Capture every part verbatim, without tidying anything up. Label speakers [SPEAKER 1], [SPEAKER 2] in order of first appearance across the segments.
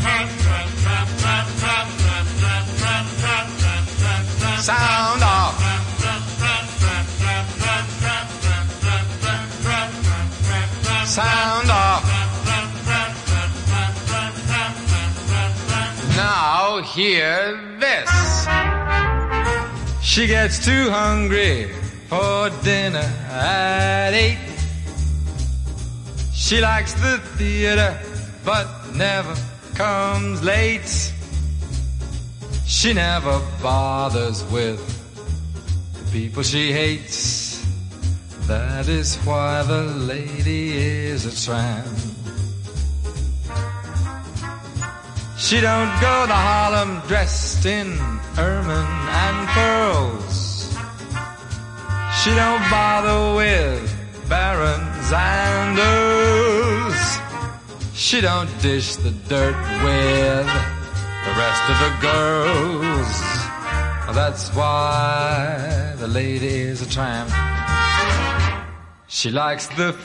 [SPEAKER 1] Sound off. Sound off. Now hear this. She gets too hungry for dinner at eight. She likes the theater but never comes late. She never bothers with the people she hates. That is why the lady is a tramp. She don't go to Harlem dressed in ermine and pearls. She don't bother with barons and earls. She don't dish the dirt with the rest of the girls. That's why the lady is a tramp. She likes the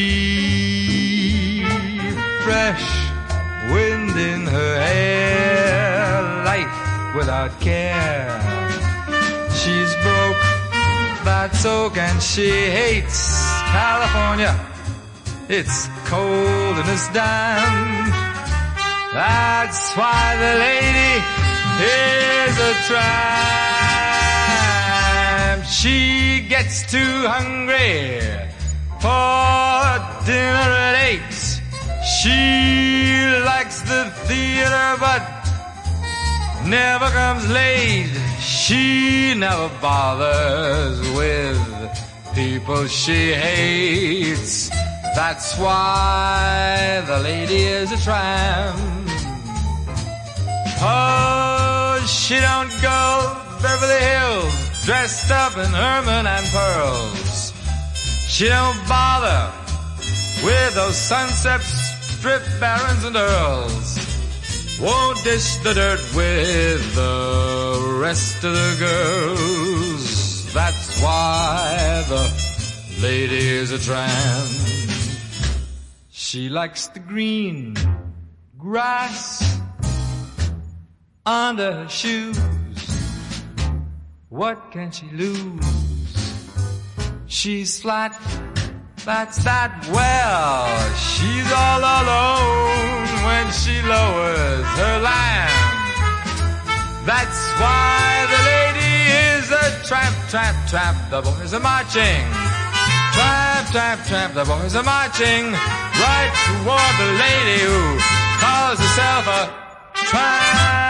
[SPEAKER 1] free, fresh wind in her hair, life without care. She's broke, that's oak, and she hates California. It's cold and it's damp. That's why the lady is a tramp. She gets too hungry for dinner at eight. She likes the theater but never comes late. She never bothers with people she hates. That's why the lady is a tramp. Oh, she don't go Beverly Hills dressed up in ermine and pearls. She don't bother with those Sunset Strip barons and earls. Won't dish the dirt with the rest of the girls. That's why the lady is a tramp. She likes the green grass under her shoes. What can she lose? She's flat, that's that well. She's all alone when she lowers her lamp. That's why the lady is a tramp, tramp, tramp. The boys are marching. Tramp, tramp, tramp. The boys are marching right toward the lady who calls herself a tramp.